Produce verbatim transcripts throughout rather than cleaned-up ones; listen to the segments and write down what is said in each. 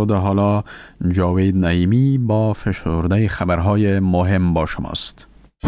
نژاد. حالا جاوید نعیمی با فشرده خبرهای مهم با شماست.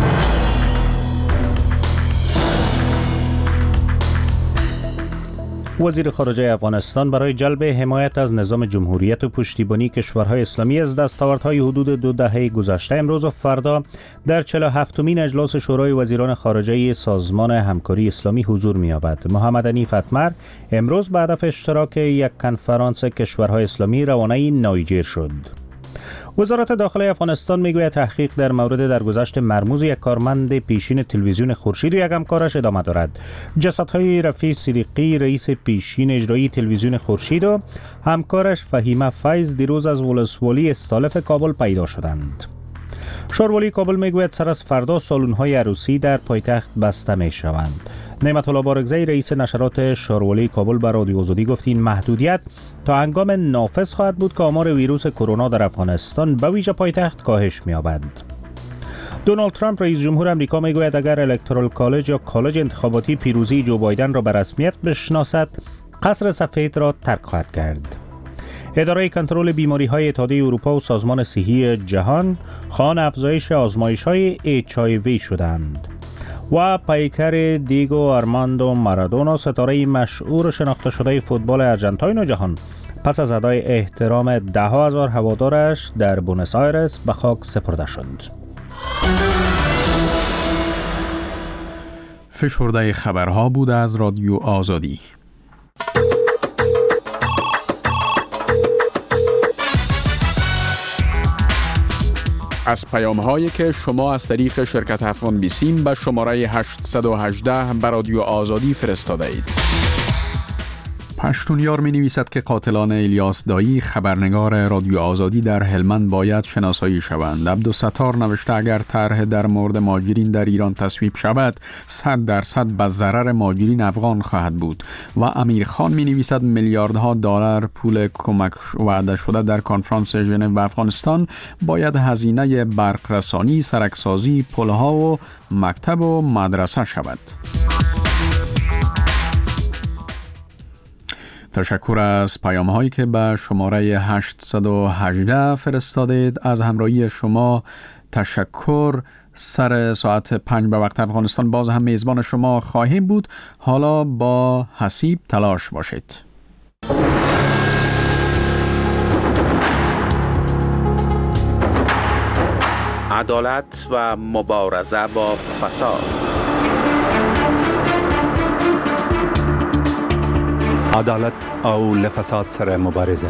وزیر خارجه افغانستان برای جلب حمایت از نظام جمهوریت و پشتیبانی کشورهای اسلامی از دستاوردهای حدود دو دهه گذشته امروز و فردا در چهل و هفتمین اجلاس شورای وزیران خارجه سازمان همکاری اسلامی حضور می‌یابد. محمد حنیف اتمر امروز به هدف اشتراک یک کنفرانس کشورهای اسلامی روانه نیجر شد. وزارت داخله افغانستان میگوید تحقیق در مورد درگذشت مرموز یک کارمند پیشین تلویزیون خورشید و یک همکارش ادامه دارد. جسدهای رفیع صدیقی رئیس پیشین اجرایی تلویزیون خورشید و همکارش فهیمه فیض دیروز از ولسوالی استالف کابل پیدا شدند. شاروالی کابل میگوید سر از فردا سالن‌های عروسی در پایتخت بسته میشوند. نعمت الله بارگزئی رئیس نشرات شاروالی کابل به رادیو آزادی گفت این محدودیت تا هنگام نافذ خواهد بود که آمار ویروس کرونا در افغانستان به ویژه پایتخت کاهش می‌یابد. دونالد ترامپ رئیس جمهور آمریکا میگوید اگر الکترال کالج یا کالج انتخاباتی پیروزی جو بایدن را به رسمیت بشناسد، قصر سفید را ترک خواهد کرد. اداره کنترل بیماری‌های اتحادیه اروپا و سازمان صحی جهان خواهان افزایش آزمایش‌های اچ آی وی شدند. و پیکر دیگو آرماندو مارادونا ستاره مشهور شناخته شده فوتبال ارژانتین و جهان پس از ادای احترام ده ها هزار هوادارش در بونس آیرس به خاک سپرده شد. فشرده خبرها بود از رادیو آزادی. از پیام هایی که شما از طریق شرکت افغان بیسیم به شماره هشت یک هشت به رادیو آزادی فرستاده اید. پشتونیار می نویسد که قاتلان الیاس دایی خبرنگار رادیو آزادی در هلمند باید شناسایی شوند. عبدالستار نوشته اگر طرح در مورد مهاجرین در ایران تصویب شود صد درصد به ضرر مهاجرین افغان خواهد بود. و امیرخان می نویسد میلیاردها دلار پول کمک وعده شده در کنفرانس ژنو و افغانستان باید هزینه برقرسانی، سرکسازی، پلها و مکتب و مدرسه شود. تشکر از پیام هایی که به شماره هشت یک هشت فرستادید. از همراهی شما تشکر. سر ساعت پنج به وقت افغانستان باز هم میزبان شما خواهیم بود. حالا با حسیب تلاش باشید. عدالت و مبارزه با فساد. عدالت او لفساد سره مبارزه.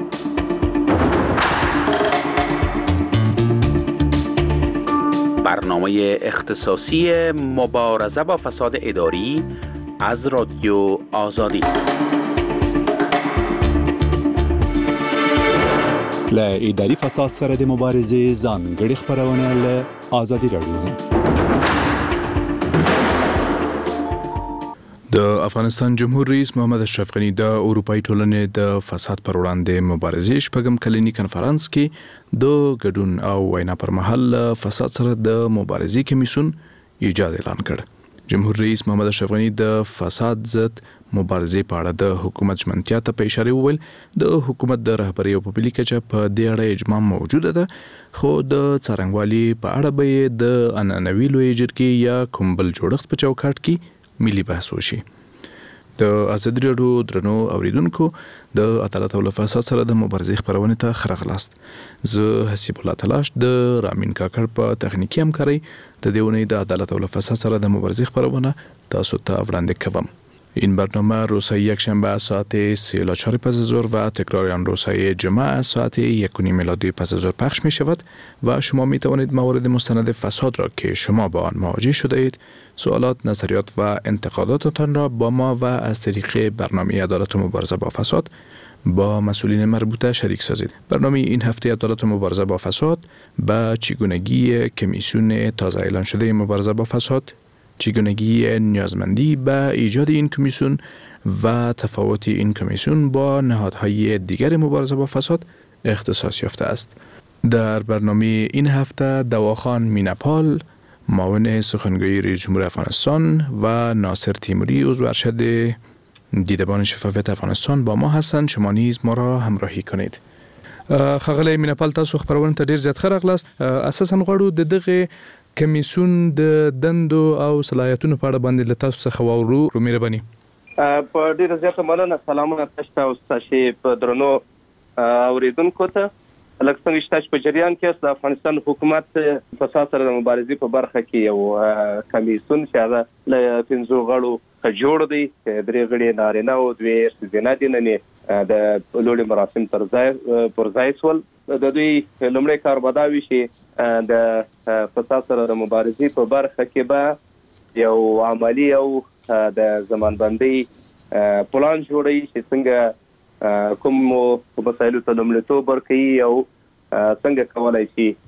برنامه اختصاصی مبارزه با فساد اداری از رادیو آزادی. ل اداری فساد سره د مبارزه ځانګړي خبرونه ل آزادی رادیو. د افغانستان جمهور رئیس محمد اشرف غنی د اروپאי ټولنې د فساد پر وړاندې مبارزې شپږم کلنی کنفرانس کې د ګډون او وینا پر مهال فساد سره د مبارزې کمیسیون ایجاد اعلان کړ. جمهور رئیس محمد اشرف غنی د فساد ضد مبارزې په اړه د حکومت ژمنتیا ته په اشاره وویل د حکومت د رهبرۍ په پلي کچه په دې اړه اجماع موجوده ده، خو د څارنګوالي په اړه به د عنعنوي لویې جرګې یا کوم بل جوړښت په چوکاټ کې ملي بحث وشي. د ازادي راډیو درنو اوریدونکو د عدالت او فساد سره د مبارزې خبرونه ته خرغلاست. زه حسیب الله تلاش د رامین کاکړ په تخنیکی همکاري د دیونی د عدالت او فساد سره د مبارزې خبرونه تاسو ته وړاندې کوم. این برنامه روز یکشنبه ساعت سه الی چهار پس از ظهر و تکرار آن روزهای جمعه ساعت یک و نیم الی دو پس از ظهر پخش می شود و شما می توانید موارد مستند فساد را که شما با آن مواجه شده اید، سوالات، نظریات و انتقاداتتان را با ما و از طریق برنامه عدالت و مبارزه با فساد با مسئولین مربوطه شریک سازید. برنامه این هفته عدالت و مبارزه با فساد به چگونگی کمیسیون تازه اعلان شده مبارزه با فساد، چگونگی نیازمندی به ایجاد این کمیسیون و تفاوت این کمیسیون با نهادهای دیگر مبارزه با فساد اختصاص یافته است. در برنامه این هفته دواخان مینپال، معاون سخنگوی رئیس جمهور افغانستان و ناصر تیموری عضو ارشد دیدبان شفافیت افغانستان با ما هستند. شما نیز ما را همراهی کنید. خغلی مینپال تاسو خبرونه ته ډیر زیات خراغلاست. اساسا غواړو د دغه کمیسون د دندو او صلاحیتونو په اړه باندې له تاسو څخه واورو. مهرباني. په ډیر زیات مننه. سلامونه تاسو او تاسو په درنو اوریدونکو ته. لکه څنګه چې تاسو په جریان کې د افغانستان حکومت فساد سره د مبارزې په برخه کې یو کمیسون چې هغه له پنځو غړو جوړ دی. درې غړي نارینه او دوه زینا دي. نه د لوړي مراسم تر ځای پر ځای سول. د دوی لومړی کار به دا وي چې د فساد سره د مبارزې په برخه کې به یو عملی او د زمانبندي پلان جوړوي چې څنګه کوم مسایلو ته لومړیتوب ورکوي او څنګه کولای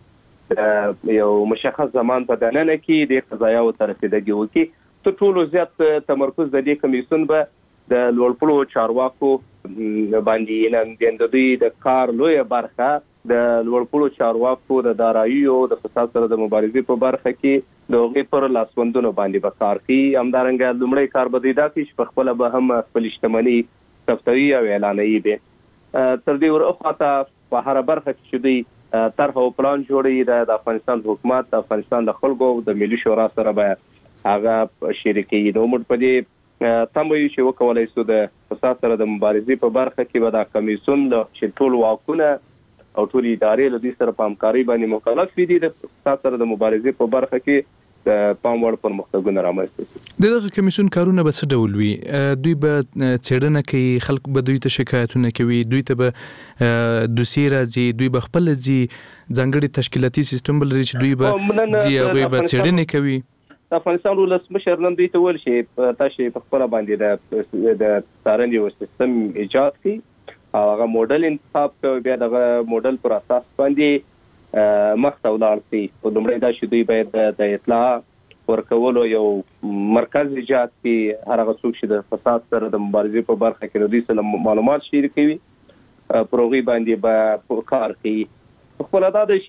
شي یو مشخص زمان په دننه کې د قضایاو ته رسیدګي وکړي. تر ټولو زیات تمرکز د دې کمیسون به د لوړپوړو چارواکو باندې نن د دوی د کار لوی برخه د لوړپوړو چارواکو د داراییو د فساد سره د مبارزې په برخه کې د هغې پر لاسوندونو باندې به کار کوي. همدارنګه لومړی کار به دی دا کوي چې په خپله به هم خپل شتمني ثبتوي او اعلانوي به. تر دې وروسته په هره برخه کې چې دوی طرح او پلان جوړوي د افغانستان حکومت د افغانستان د خلکو د ملي شورا سره به هغه شریکي. نو موږ په دې تمه یو چې وکولای شو د فساد سره د مبارزې په برخه کې به دا کمیسون د ټول واکونه او ټول ادارې له دې سره په همکارۍ باندې مکلف دي د فساد سره د مبارزې په برخه کې د پام وړ پرمختګونه رامنځته شي. دغه کمیسون کارونه به څه ډول وي؟ دوی به څېړنه کوي، خلک به دوی ته شکایتونه کوي، دوی ته به دوسیې راځي، دوی به خپل ځي، ځانګړي تشکیلاتي سیستم به لري چې دوی به ځي هغوی به څېړنې کوي. د افغانستان ولسمشر نن دوی ته وویل چې تاسو په خپله باندې د د څارنې یو سیستم ایجاد کړي او هغه موډل انتخاب کوي، بیا دغه موډل پر اساس باندې مخته ولاړ شي. په لومړی دا چې دوی باید د اطلاع ورکولو یو مرکز ایجاد کړي. هر هغه څوک چې د فساد سره د مبارزې په برخه کې دوی سره معلومات شریکوي پر هغوی باندې به کار کوي. خپله دا ده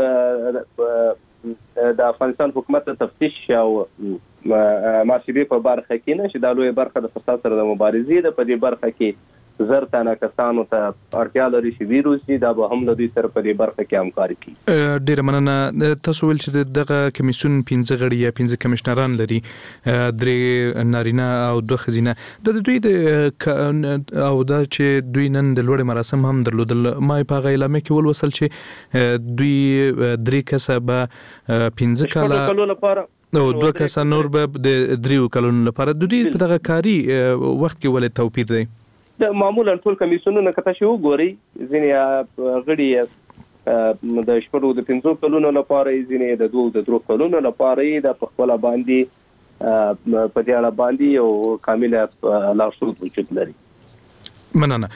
چې د افغانستان حکومت د تفتیش او محاسبې په برخه کې نه چې دا لویه برخه د فساد سره د مبارزې ده. په دې برخه کې زر تنه کسانو ته اړتیا لري چې ویروس دي، دا به هم له دوی سره په دې برخه کې همکاري کوي. ډېره مننه. تاسو ویل چې دغه کمیسون پنځه غړي یا پنځه کمشنران لري، درې نارینه او دوه ښځینه. د دوی د او دا چې دوی نن د لوړې مراسم هم درلودل. ما په هغه اعلامیه کې ولوستل چې دوی درې کسه به پنځه کاله لپاره او دوه کسه نور به د دریو کلونو لپاره. د دوی په دغه کاري وخت کې ولې توپیر دی؟ د معمولا ټول کمیسونونه که تاسو وګورئ، ځینې غړي د شپږو د پنځو کلونو لپاره، ځینې د دوه د درو کلونو لپاره د په خپله باندې په دې اړه باندې یو کامله لارښود وجود لري. مننه.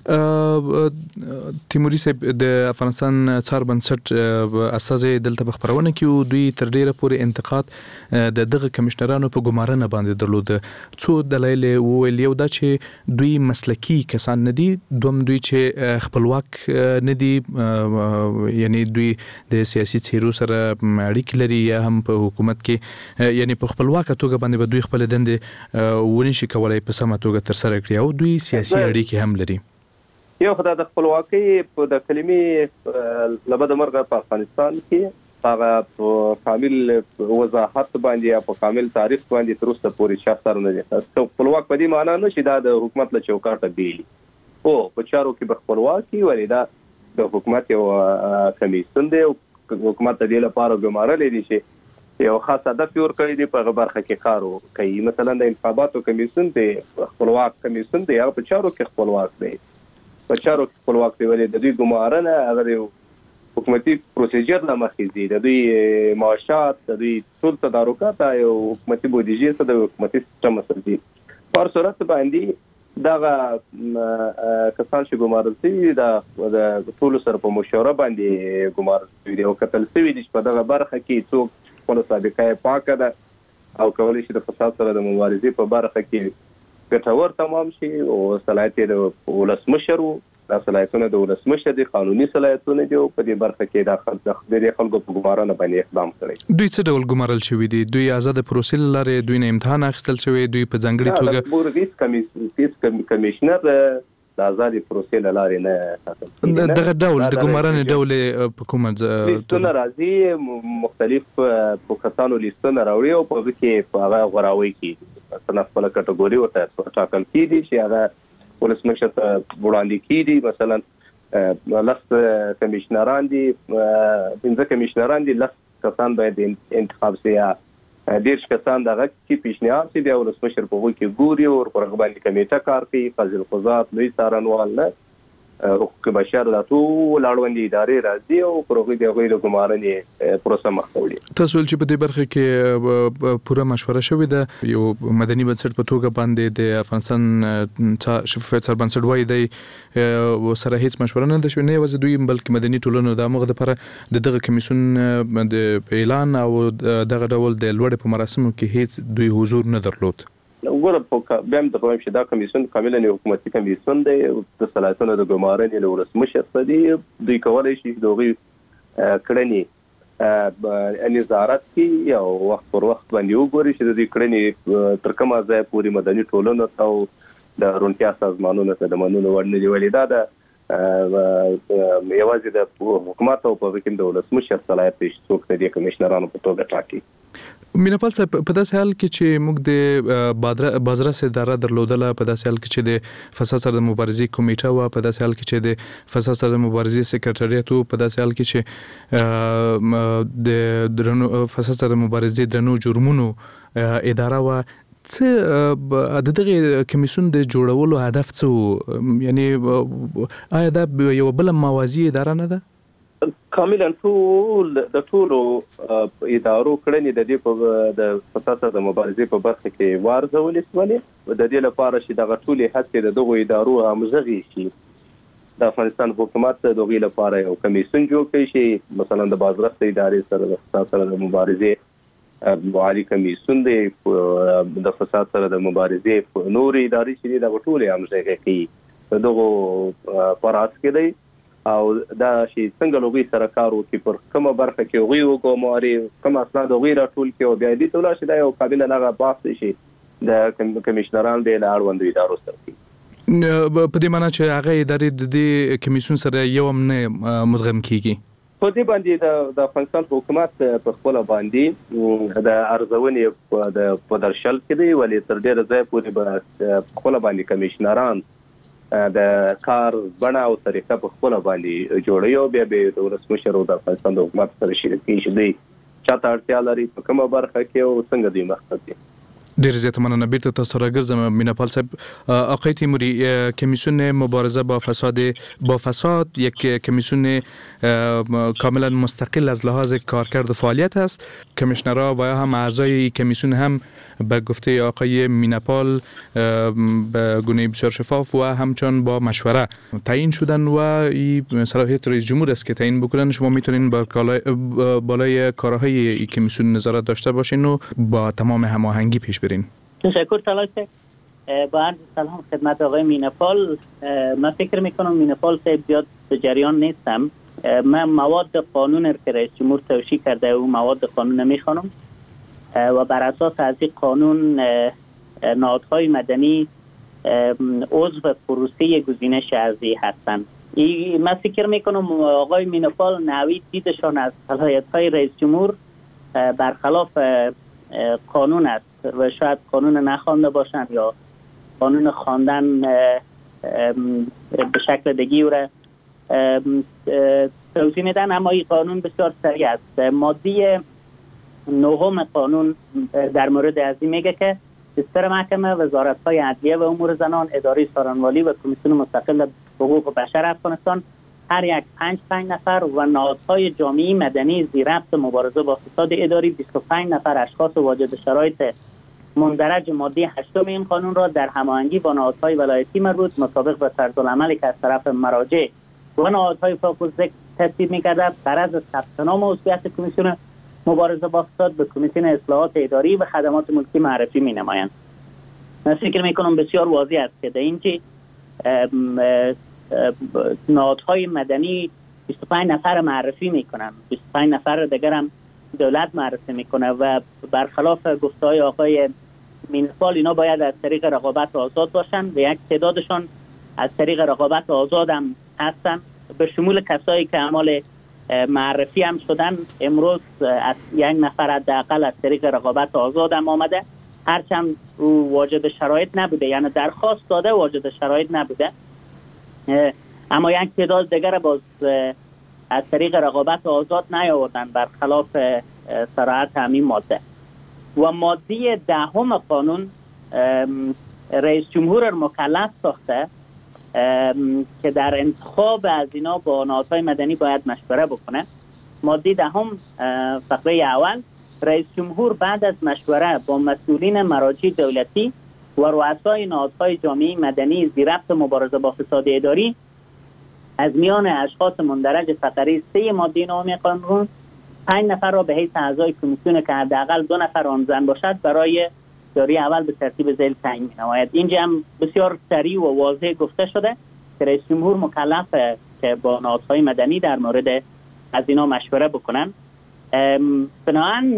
تیموري صاحب د افغانستان څار بنسټ استازي دلته په خبرونه کې دوی تر ډیره پورې انتقاد د دغه کمشنرانو په ګمارنه باندې درلود. څو دلایل ویل، یو دا چې دوی مسلکی کسان نه دي، دوم دوی چې خپلواک نه دي، یعنی دوی د سیاسي څیرو سره اړیکې لري یا هم په حکومت کې، یعنی په خپلواکه توګه باندې به دوی خپل دندې ونشي کولای په سمه توګه ترسره کړي، او دوی سیاسي اړیکې هم لري. یو خدای د خپلواکۍ په د کلمې لبد مرغه په افغانستان کې هغه په کامل وضاحت باندې یا په کامل تاریخ باندې تر اوسه پورې چا سره نه دي. خپلواک په دې معنا نه چې دا د حکومت له چوکاټه بیلي او په چارو کې به خپلواکي ولې دا د حکومت یو کمیسون دی او حکومت د دې لپاره ګمارلې دي چې یو خاص هدف یې ورکړی دی په برخه کې کار کوي. مثلا د انتخاباتو کمیسون دی خپلواک کمیسون دی، هغه په چارو کې خپلواک دی، په چارو کې خپلواک دی. ولې د دوی ګمارنه هغه یو حکومتي پروسیجر نه مخکې دي، د دوی معاشات، د دوی ټول تدارکات یو حکومتي بودیجې سره د حکومتي سیستم سره دي. په صورت باندې دغه کسان چې ګمارل شوي د ټولو سره په مشوره باندې ګمارل شوي دي او کتل شوي دي چې په دغه برخه کې څوک خپله سابقه پاکه ده او کولی شي د فساد سره د مبارزې په برخه کې ګټور تمام شي او صلاحیت د ولسمشر وو. دا صلاحیتونه د ولسمشر دي، قانوني صلاحیتونه دي او په دې برخه کې د خلکو په ګمارنه باندې اقدام کړی. دوی څه ډول ګمارل شوي دي؟ دوی آزاد پروسې له لارې دوی نه امتحان اخیستل شوی، دوی په ځانګړې توګه بورډ کمیشنر د آزادي پروسې له لارې نه ټاکل کېږي. دغه ډول د ګمارنې ډول په کومه لیستونه راځي، مختلف فوکسانو لیستونه راوړي او په هغه کې په هغه غوراوی کېږي، مثلا خپله کټګوري ورته ټاکل کېږي چې هغه ولسمشر ته وړاندې کېږي. مثلا لس کمیشنران دي، پنځه کمیشنران دي، لس کسان باید انتخاب سي، دیرش کسان دغه کې پیشنهاد سي، بیا ولسمشر په هغوی کې ګوري او پر هغه باندې کمیټه کار کوي، قاضي القضات، لوی څارنوال، نه حقوق بشر، دا ټول اړوندې ادارې راځي او پر هغوی د هغوی د ګمارنې پروسه مخ ته وړي. تاسو چې په دې برخه کې پوره مشوره شوې ده، یو مدني بنسټ په توګه باندې د افغانستان شفافیت سربنسټ وایي دی سره هیڅ مشوره نه ده شوې، نه یوازې دوی بلکې مدني ټولنو د هغه لپاره د دغه کمیسیون د اعلان او دغه ډول د لوړ په مراسمو کې هیڅ دوی حضور نه درلود. وګوره په بیا هم درته وایم چې دا کمیسیون کاملا یو حکومتي کمیسیون دی، د صلاحیتونو د ګمارنې له ولسمشر څخه دي. دوی کولی شي د هغوی کړنې نظارت کړي او وخت پر وخت باندې وګوري چې د دوی کړنې تر کومه ځایه پورې مدني ټولنو ته او د روڼتیا سازمانونو ته د منلو وړ نه دي. ولې دا د یوازې د حکومت او په هغه کې د ولسمشر صلاحیت دی چې څوک د دې کمیشنرانو په توګه ټاکي. میناپال صاحب، په داسې حال کې چې موږ د بازرس اداره درلودله، په داسې حال کې چې د فساد سره د مبارزې کمیټه وه، په داسې حال کې چې د فساد سره د مبارزې سکرټریات وو، په داسې حال کې چې د درنو فساد سره د مبارزې درنو جرمونو اداره وه، څه د دغه کمیسیون د جوړولو هدف څه و؟ یعنی آیا دا یو بل موازی اداره نه ده؟ کاملا ټول د ټولو ادارو کړنې د دې په د فساد سره د مبارزې په برخه کې وارزولې شولې، د دې لپاره چې دغه ټولې هڅې د دغو ادارو همغږي شي. د افغانستان حکومت د دغې لپاره یو کمیسیون جوړ کړي چې مثلا د بازرس ادارې سره د فساد سره د مبارزې عالی کمیسیون دی، د فساد سره د مبارزې نور ادارې چې دي دغه ټولې همغږي کوي د دغو پراس کې دی. او دا چې څنګه لوګي سره کار وکړي، پر کومه برخه کې هغوی وګماري، کوم اسناد هغوی راټول کړي او بیا دې ته ولاړ شي، دا یو قابل هغه بحث شي د کمیشنران د اړوندو ادارو سره کوي. په دې معنی چې هغه ادارې د دې کمیسیون سره یو هم نه مدغم کیږي. په دې باندې د افغانستان حکومت په خپل باندې د ارزونې د پدرشل کې دی، ولې تر ډیره ځای پورې به خپل باندې کمیشنران د کار بڼه او طریقه په خپل باندې جوړي او بیا به د ولسمشر او د افغانستان د حکومت سره شریک کړي چې دوی چاته اړتیا لري په کومه برخه کې او څنګه دوی مخ ته. ډیر زیات مننه. بیرته تاسو راګرځم میناپال صاحب. آقای تیموری، کمیسیون مبارزه با فساد با فساد یک کمیسیون کاملا مستقل از لحاظ کارکرد و فعالیت است. کمیشنرها و هم اعضای کمیسیون هم به گفته آقای میناپال به گونه بسیار شفاف و همچنان با مشوره تعیین شدن و این صلاحیت رئیس جمهور است که تعیین بکنن. شما میتونین با بالای کارهای این کمیسیون نظارت داشته باشین و با تمام هماهنگی پیش برین. تشکر طلال صاحب. با عرض سلام خدمت آقای میناپال. من فکر میکنم میناپال صاحب زیاد به جریان نیستم. من مواد قانون که رئیس جمهور توشیح کرده و مواد قانون میخوانم و بر اساس از این قانون نهادهای مدنی عضو پروسه گزینش ارضی هستند. من فکر میکنم آقای میناپال نوید دیدشان از صلاحیت‌های رئیس جمهور برخلاف قانون است و شاید قانون نخوانده باشند یا قانون خواندن به شکل دیگی را توضیح میدن، اما این قانون بسیار سریع است. ماده نهم قانون در مورد از این میگه که دستور محکمه، وزارت‌های عدلیه و امور زنان، اداره ثارنوالی و کمیسیون مستقل حقوق بشر افغانستان هر یک پنج پنج نفر و نهادهای جامعه مدنی زیربط مبارزه با فساد اداری بیست و پنج نفر اشخاص واجد شرایط مندرج ماده هشتم این قانون را در هماهنگی با نهادهای ولایتی مربوط مطابق به طرزالعملی که از طرف مراجع و نهادهای فوق الذکر تصویب می‌گردد غرض ثبت نام عضویت کمیسیون مبارزه با فساد به کمیسیون اصلاحات اداری و خدمات ملکی معرفی می‌نمایند. من فکر می‌کنم بسیار واضح است که در اینجا نهادهای مدنی بیست و پنج نفر معرفی میکنن، بیست و پنج نفر دیگر هم دولت معرفی میکنه و برخلاف گفته‌های آقای میناپال اینا باید از طریق رقابت آزاد باشن و یک تعدادشان از طریق رقابت آزاد هم هستن، به شمول کسایی که اعمال معرفی هم شدن. امروز از یک نفر حداقل از طریق رقابت آزاد هم آمده، هرچند او واجد شرایط نبوده، یعنی درخواست داده واجد شرایط نبوده، اما یک تعداد دیگر باز از طریق رقابت آزاد نیاوردن برخلاف صراحت همین ماده. و ماده دهم قانون رئیس جمهور مکلف ساخته که در انتخاب از اینا با نهادهای مدنی باید مشوره بکنه. ماده دهم فقره اول: رئیس جمهور بعد از مشوره با مسئولین مراجع دولتی و رؤسای نهادهای جامعه مدنی ذی‌ربط مبارزه با فساد اداری از میان اشخاص مندرج فقره سه ماده نهم قانون پنج نفر را به حیث اعضای کمیسیون که حداقل دو نفر آن زن باشد برای داری اول به ترتیب ذیل تعیین می‌نماید. اینجا هم بسیار سریع و واضح گفته شده که رئیس جمهور مکلفه که با نهادهای مدنی در مورد از اینا مشوره بکنن. بنابراین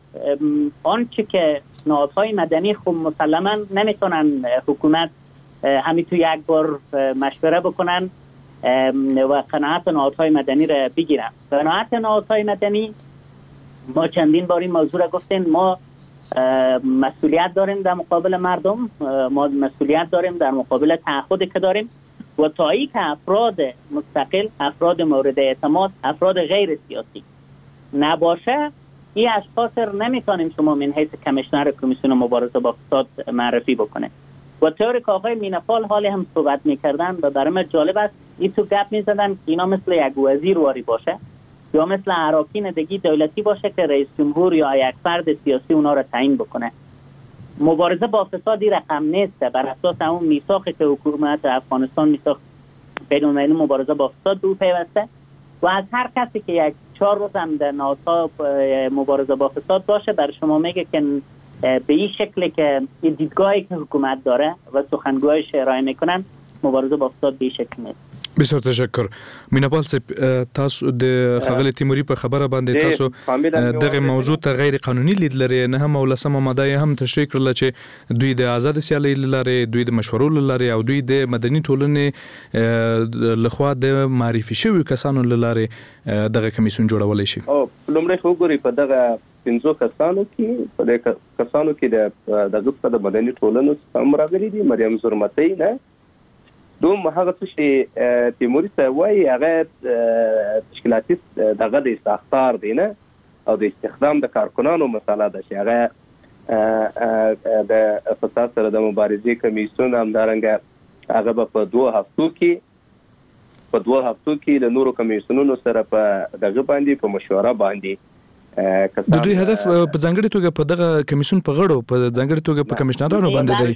آنچه که نهادهای مدنی خب مسلما نمیتونن حکومت همین تو یک بار مشوره بکنن و قناعت نهادهای مدنی را بگیرن. قناعت نهادهای مدنی، ما چندین بار این موضوع را گفتیم، ما مسئولیت داریم در مقابل مردم، ما مسئولیت داریم در مقابل تعهدی که داریم و تایی که افراد مستقل، افراد مورد اعتماد، افراد غیر سیاسی نباشه، این اشخاص رو نمیتونیم شما من حیث کمیشنر کمیسیون مبارزه با فساد معرفی بکنه. و طوری که آقای مینپال حالی هم صحبت میکردن و برای من جالب است، این تو گپ میزدن که اینا مثل یک وزیر واری باشه یا مثل اراکین دیگی دولتی باشه که رئیس جمهور یا یک فرد سیاسی اونا رو تعیین بکنه. مبارزه با فسادی رقم نیست، بر اساس اون میثاقی که حکومت افغانستان میثاق بین‌المللی مبارزه با فساد به او پیوسته و از هر کسی که یک چهار روز هم در نهادها مبارزه با فساد باشه بر شما میگه که به این شکلی که این دیدگاهی که حکومت داره و سخنگویش ارائه میکنن، مبارزه با فساد به این شکل نیست. بسیار تشکر. مینپال صاحب، تاسو د خغل تیموری په خبره باندې تاسو دغه موضوع ته غیر قانوني لید لري، نه هم ولسمه ماده هم تشریح کړل چې دوی د آزاد سیالي لري، دوی د مشورو لري او دوی د مدني ټولنې لخوا د معرفي شوی کسانو لري دغه کمیسیون جوړولای شي. او لومړی خو ګوري په دغه پنځو کسانو کې په دغه کسانو کې د دغه د مدني ټولنو هم راغلي دي. مریم زرمتي نه دوم هغه څه چې تیموري ته وایي هغه تشکیلاتي دغه د ساختار دی نه او د استخدام د کارکنانو مسله ده چې هغه د فساد سره د مبارزې کمیسیون همدارنګه هغه به په دوه هفتو کې په دوه هفتو کې د نورو کمیسیونونو سره په دغه باندې په مشوره باندې د دوی هدف په ځانګړي توګه په دغه کمیسیون په غړو په ځانګړي توګه په کمیشنرانو باندې دی.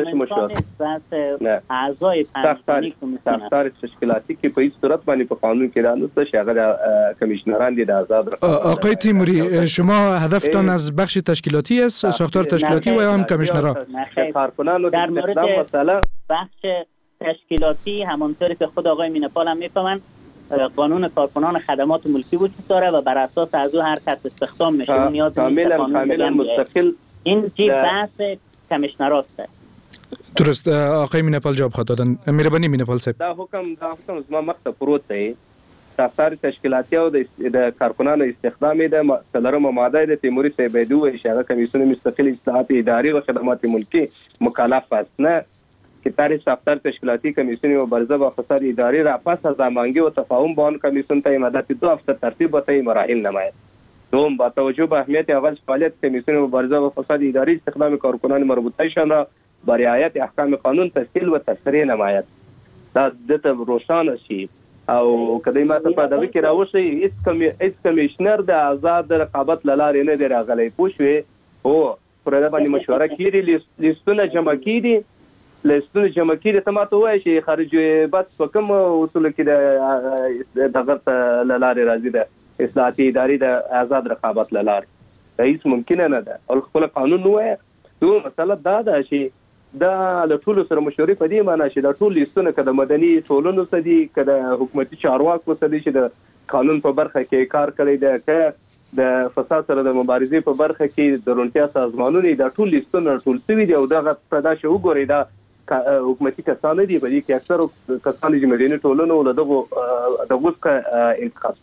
اعضای ساختار ساختار تشکیلاتی کې په هیڅ صورت باندې په قانون کې را نشته چې هغه کمیشنران دي د آزاد. آقای تیموری، شما هدفتان از بخش تشکیلاتی است، ساختار تشکیلاتی و یا هم کمیشنران؟ کارکنانو در مورد بخش تشکیلاتی همونطوری که خود آقای مینپال هم میفهمن، قانون کارکنان خدمات ملکی وجود داره و بر اساس از او هر کس استخدام میشه نیاز کاملا کاملا مستقل. این چی بحث کمیشنراست. درست. آقای مینپال جواب خواهد دادن. مهربانی مینپال صاحب. دا حکم دا حکم زما مخته پروت دی. ساختار تشکیلاتی او د کارکنانو استخدام د څلورمه ماده د تیموري صاحب دوه اشاره کمیسیون مستقل اصلاحات اداري و خدمات ملکی مکلف است نه که تاریخ ساختار تشکیلاتی کمیسیون مبارزه با فساد اداری را پس از هماهنگی و تفاهم با آن کمیسیون تا مدت دو هفته ترتیب و طی مراحل نماید. دوم، با توجه به اهمیت اول فعالیت کمیسیون مبارزه با فساد اداری استخدام کارکنان مربوطه‌شان را با رعایت احکام قانون تسهیل و تسریع نماید. دا دته روشانه شي او کله ما ته په دغه کې راوښي هیڅ کمی هیڅ کمیشنر د آزاد رقابت لارې نه دی راغلی. پوښوي او پر باندې مشوره کیږي، لیستونه جمع کیږي لیستونه جمع کیږي. ته ماته وایي چې خارجي بس په کوم اصول کې د دغه لارې راځي د اصلاحاتي اداري د آزاد رقابت لارې هیڅ ممکن نه ده او خپل قانون وایي. دوه مسله دا ده چې دا له ټولو سره مشورې په دې معنی چې دا ټول لیستونه که د مدني ټولنو څخه دي که د حکومتي چارواکو څخه دي چې د قانون په برخه کې کار کړی دی، که د فساد سره د مبارزې په برخه کې د روڼتیا سازمانونه دا ټول لیستونه ټول شوي دي او دغه په داسې وګورئ دا حکومتي کسان دي بلکې کې اکثر کسان چې مدني ټولنو له دغه دغه څخه انتخاب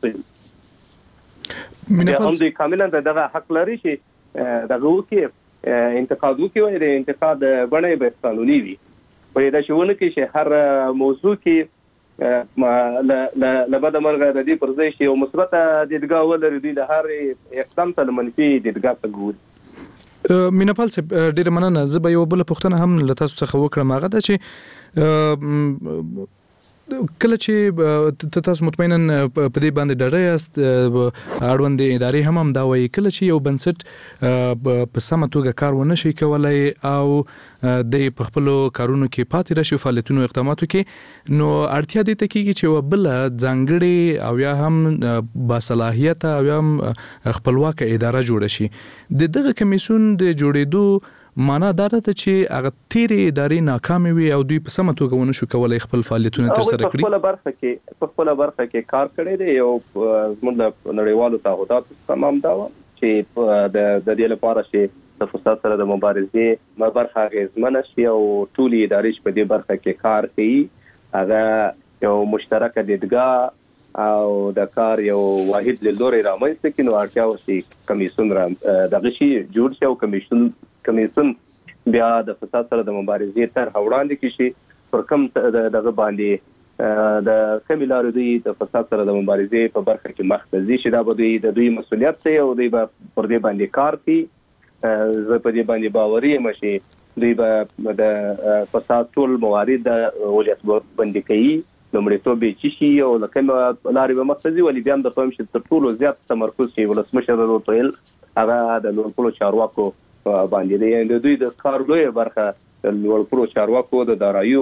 شوي هم دوی کاملا دغه حق لري چې دغه وکړي انتقاد وکړي د انتقاد بڼه به قانوني وي په دا شونه کې چې هر موضوع کې ل لبد مرغه د دې پر ځای چې یو مثبت دیدګاه ولري دوی د هر اقدام ته منفي دیدګاه ته ګوري. میناپال صاحب ډیره مننه. زه به یو بل پوښتنه هم له تاسو څخه وکړم. هغه دا چې کله چې تاسو مطمئنا په دې باندې ډاډه یاست اړوند ادارې هم هم دا وایي کله چې یو بنسټ په سمه توګه کار ونه شي کولای او د په خپلو کارونو کې پاتې راشي فعالیتونو اقداماتو کې نو اړتیا دې ته کېږي چې یوه بله ځانګړې او یا هم باصلاحیته او یا هم خپلواکه اداره جوړه شي. د دغه کمیسیون د جوړېدو معنا دا ده چې هغه تیرې ادارې ناکامې وي او دوی په سمه توګه ونه شو کولای خپل فعالیتونه ترسره کړي. په خپله برخه کې په خپله برخه کې کار کړی دی او زموږ د نړیوالو تعهداتو تمام دا چې د د دې لپاره چې د فساد سره د مبارزې برخه اغېزمنه شي او ټولې ادارې چې په دې برخه کې کار کوي هغه یو مشترکه دیدګاه او د کار یو واحد لیدلوری رامنځته کړي نو اړتیا وشي کمیسیون را دغه شي جوړ شي او کمیسیون کمیسیون بیا د فساد سره د مبارزې طرحه وړاندې کړي شي پر کوم دغه باندې د کومې لارې دوی د فساد سره د مبارزې په برخه کې مخ ته ځي چې دا به دوی د دوی مسؤلیت دی او دوی به پر دې باندې کار کوي. زه په دې باندې باوري یم چې دوی به د فساد ټول موارد د ولایت بندي کوي لومړیتوب یې چې شي او له کومه لارې به مخ ته ځي ولې بیا هم د فهم چې تر ټولو زیات تمرکز چې ولسمشر ورته ویل هغه د لوړپوړو چارواکو باندې دی. د دوی د کار لویه برخه د لوړپوړو چارواکو د داراییو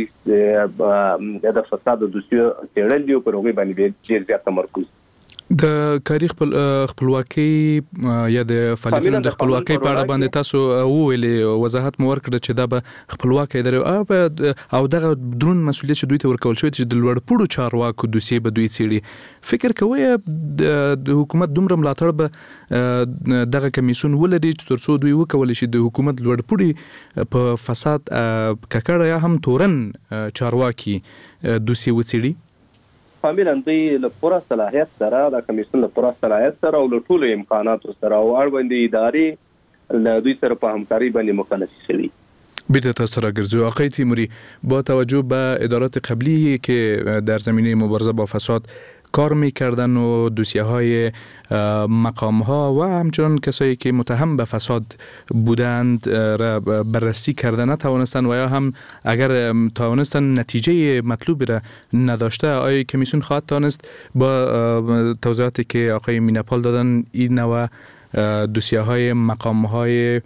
د د فساد د دوسیو څېړل دي او پر هغوی باندې ډېر زیات تمرکز. د کاري خپل خپلواکي یا د فعالیتونو د خپلواکي په اړه باندې تاسو وویلې وضاحت مو ورکړه چې دا به خپلواکي ادارې او دغه درون مسؤلیت چې دوی ته ورکول شوی چې د لوړپوړو چارواکو دوسیې به دوی څېړي. فکر کوئ د حکومت دومره ملاتړ به دغه کمیسیون ولري چې تر څو دوی وکولی شي د حکومت لوړپوړي په فساد ککړه یا هم تورن چارواکي دوسیې وڅېړي؟ کاملا دوی له پوره صلاحیت سره د کمیسیون له پوره صلاحیت سره او له ټولو امکاناتو سره او اړوندې ادارې له دوی سره په همکاري باندې مکلف شوي. بیت تاسو راگرزو آقای تیموری با توجه به ادارات قبلی که در زمینه مبارزه با فساد کار میکردن و دوسیه های مقام ها و همچنان کسایی که متهم به فساد بودند را بررسی کردن نتوانستن و یا هم اگر توانستن نتیجه مطلوبی را نداشته آیا کمیسیون خواهد توانست با توضیحاتی که آقای میناپال دادن این نوع دوسیه های مقام های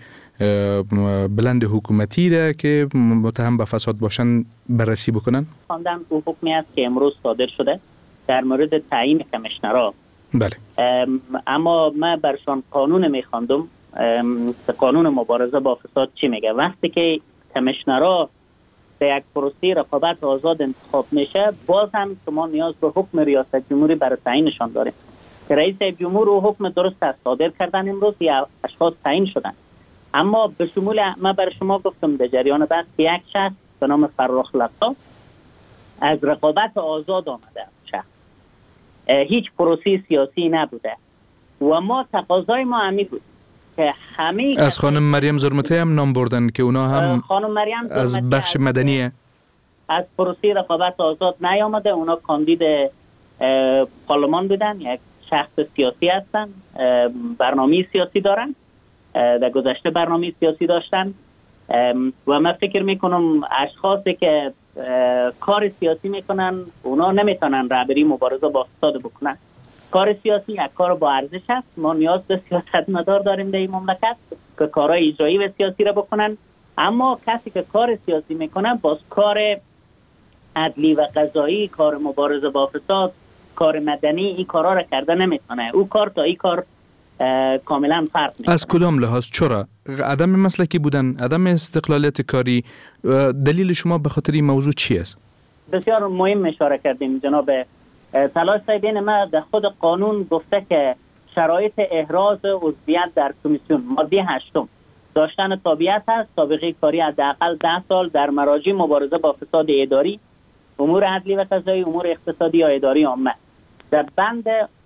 بلند حکومتی را که متهم به فساد باشن بررسی بکنن؟ خواندم او حکمی است که امروز صادر شده در مورد تعیین کمیشنرها. بله. اما من برشان قانون میخواندم قانون مبارزه با فساد چی میگه. وقتی که کمیشنرها به یک پروسه رقابت آزاد انتخاب میشه باز هم شما نیاز به حکم ریاست جمهوری برای تعیینشان داریم که رئیس جمهور و حکم درست است صادر کردن امروز یا اشخاص تعیین شدن. اما به شمول من برای شما گفتم در جریان بحث که یک شخص به نام فرخ لقا از رقابت آزاد آمده شخص هیچ پروسه سیاسی نبوده و ما تقاضای ما همین بود که همه از خانم مریم زرمتی هم نام بردن که اونا هم خانم مریم از بخش مدنیه از پروسه رقابت آزاد نیامده. اونا کاندید پارلمان بودن، یک شخص سیاسی هستن، برنامه سیاسی دارن، در گذشته برنامه سیاسی داشتن و من فکر میکنم اشخاصی که کار سیاسی میکنن اونا نمیتونن رهبری مبارزه با فساد بکنن. کار سیاسی یک کار با ارزش است. ما نیاز به سیاستمدار داریم در این مملکت که کارهای اجرایی و سیاسی را بکنن، اما کسی که کار سیاسی میکنه باز کار عدلی و قضایی، کار مبارزه با فساد، کار مدنی، این کارا را کرده نمیتونه. او کار تا این کار کاملا فرق میکنه. از کدام لحاظ؟ چرا؟ عدم مسلکی بودن، عدم استقلالیت کاری، دلیل شما به خاطر این موضوع چی است؟ بسیار مهم اشاره کردیم جناب طلایه صاحبین. ما در خود قانون گفته که شرایط احراز عضویت در کمیسیون ماده هشتم داشتن تابعیت هست، سابقه کاری حداقل ده سال در مراجع مبارزه با فساد اداری، امور عدلی و قضایی، امور اقتصادی یا اداری عامه. در بند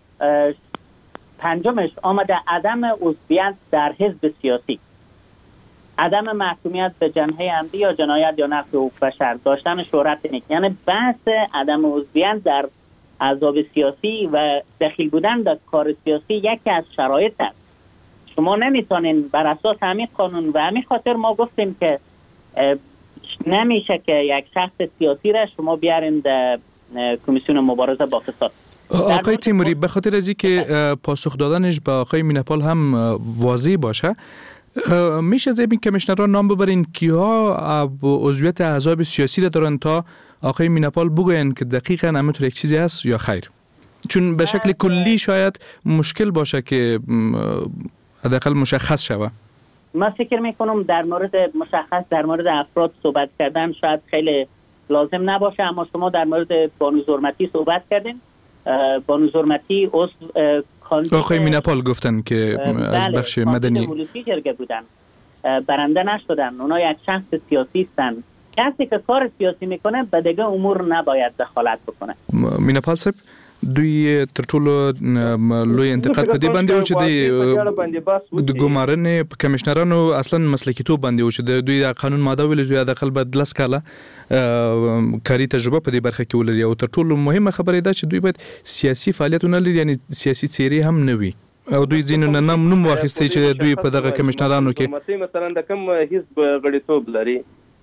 پنجمش آمده عدم عضویت در حزب سیاسی، عدم محکومیت به جنحه عمدی یا جنایت یا نقض حقوق بشر، داشتن شهرت نیک. یعنی بحث عدم عضویت در احزاب سیاسی و دخیل بودن در کار سیاسی یکی از شرایط است. شما نمیتونین بر اساس همین قانون و همین خاطر ما گفتیم که نمیشه که یک شخص سیاسی را شما بیارین در کمیسیون مبارزه با فساد. آقای تیموری، به خاطر از اینکه پاسخ دادنش به آقای مینپال هم واضح باشه، میشه از این کمیشنران نام ببرین کیها عضویت احزاب سیاسی را دارن تا آقای مینپال بگوین که دقیقاً همینطور یک چیزی هست یا خیر؟ چون به شکل کلی شاید مشکل باشه که حداقل مشخص شوه. من فکر میکنم در مورد مشخص در مورد افراد صحبت کردن شاید خیلی لازم نباشه، اما شما در مورد بانو زرمتی صحبت کردین. بانو زرمتی عضو آقای مینپال گفتن که از بخش مدنی ولوسی جرگه بودن، برنده نشدن. اونا یک شخص سیاسی هستن. کسی که کار سیاسی میکنه به دیگه امور نباید دخالت بکنه. مینپال صاحب، دوی تر ټولو لوی انتقاد په دې باندې و چې د ګمارنې کمشنرانو اصلا مسلکیتوب باندې و چې دوی د قانون ماده ویل دوی د خپل بد لس کاله کاری تجربه په دې برخه کې ولري، او تر ټولو مهمه خبره ده چې دوی باید سیاسي فعالیتونه لري، یعنی سیاسي څیرې هم نه وي، او دوی ځینو نه نوم واخیستی چې دوی په دغه کمشنرانو کې مثلا د کوم حزب غړیتوب لري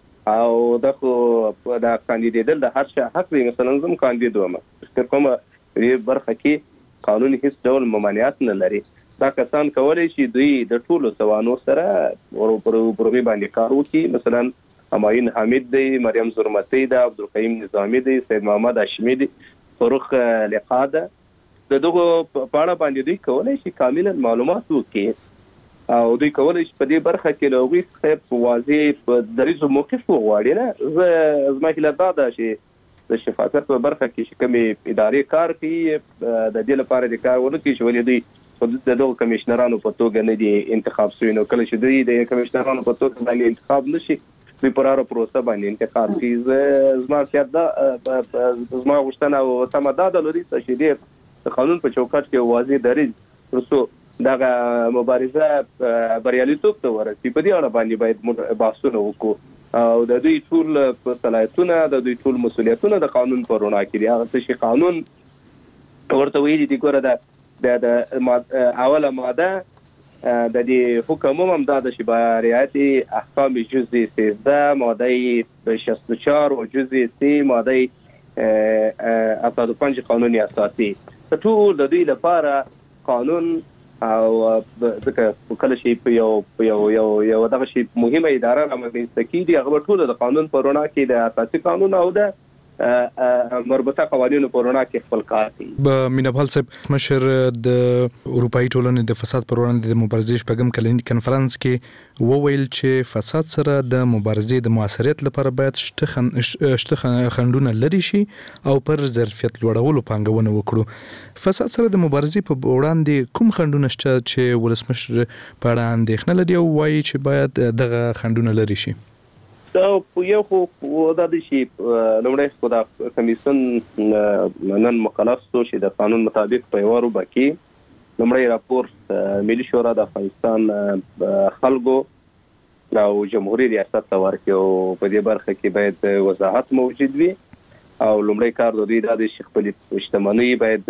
او د خو د کاندیدیدل د هر څه حق دی. مثلا زم کاندید وم فکر کوم په برخه کې قانوني هیڅ ډول ممانعت نه لري. دا کسان کولی شي دوی د ټولو سوانو سره ورپرې باندې کار وکړي. مثلا همایون حمید دی، مریم زرمتی ده، عبدالقیم نظامی دی، سید محمد هاشمی دی، فاروق لقا ده. د دغو په اړه باندې دوی کولی شي کاملا معلومات وکړي او دوی کولی شي په دې برخه کې له هغوی څخه په واضح دریځ موقف وغواړي. نه زه زما هیله دا ده چې د شفافیت په برخه کې چې کومې ادارې کار کوي د دې لپاره د کار ونه کړي چې ولې دوی د دغو کمیشنرانو په توګه نه دي انتخاب شوي. نو کله چې دوی د کمیشنرانو په توګه باندې انتخاب نه شي، دوی پر هره پروسه باندې انتخاب کوي. زما خیال دا زما غوښتنه او تمه دا ده لري چې ډېر د قانون په چوکاټ کې واضح دریځ ترڅو دغه مبارزه بریالیتوب ته ورسي. په دې اړه باندې باید بحثونه وکړو او د دوی ټول صلاحیتونه، د دوی ټول مسؤلیتونه د قانون په رڼا کې دي. هغه څه چې قانون ورته ویلي دي، ګوره د اوله ماده د دې حکم هم دا ده چې به رعایت احکام جزء سیزده ماده شصت و چهار و جزء سی ماده هفتاد و پنج قانون اساسی ټول د دوی لپاره قانون او ځکه کله شي په یو یو یو یو دغه شي مهمه اداره رامنځته کیږي، هغه ټول د قانون په رڼا کې د اساسي قانون او د مربوطه قوانینو په رڼا کې خپل کار کوي. به مینپال صاحب، مشر د اروپאי ټولنې د فساد پر وړاندې د مبارزې شپږم کلنی کنفرانس کې وویل چې فساد سره د مبارزې د موثریت لپاره باید شته خنډونه لري شي او پر ظرفیت لوړولو پانګونه وکړو. فساد سره د مبارزې په وړاندې کوم خنډونه شته چې ولسمشر په اړه اندېښنه لري او وایي چې باید دغه خنډونه لري شي؟ دا یو خو دا د شي لومړی خو دا کمیسیون نن مکلف شو چې د قانون مطابق په یوه روبه کې لومړی راپور ملي شورا د افغانستان خلکو او جمهوري ریاست ته ورکړي او په دې برخه کې باید وضاحت موجود وي او لومړی کار د دوی دا دی چې خپلې شتمنۍ باید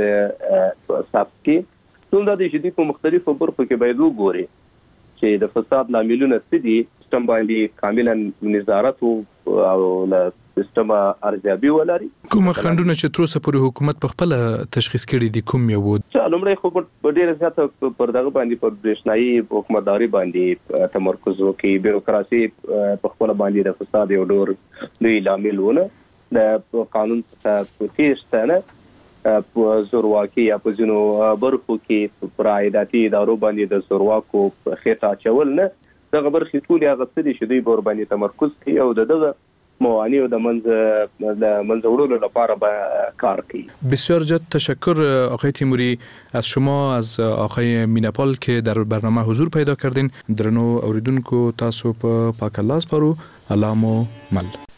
ثبت کړي. ټول دا دی چې دوی په مختلفو برخو کې باید وګوري چې د فساد لاملونه څه دي، سیستم باندې کاملا نظارت او له سیستم ارزیابي ولري. کوم خنډونه چې تر اوسه پورې حکومت په خپل تشخیص کړي دي کوم یو وو؟ لومړی خو په ډېره زیاته پر دغه باندې پر برېښنایي حکومتداري باندې تمرکز وکړي. بیروکراسي په خپل باندې د فساد یو ډېر لوی لامل ونه، د قانون څخه تېښته نه، په زورواکي یا په ځینو برخو کې پر عایداتي ادارو باندې د زورواکو خېټه اچول نه، دغه برخې ټولې هغه څه دي چې دوی به ورباندې تمرکز کوي او د دغه موانع د منځ د منځ وړلو لپاره به کار کوي. بسیار زیاد تشکر آقای تیموری از شما، از آقای میناپال که در برنامه حضور پیدا کردین. درنو اوریدونکو تاسو په پاک الله سپارو. الله مو مل.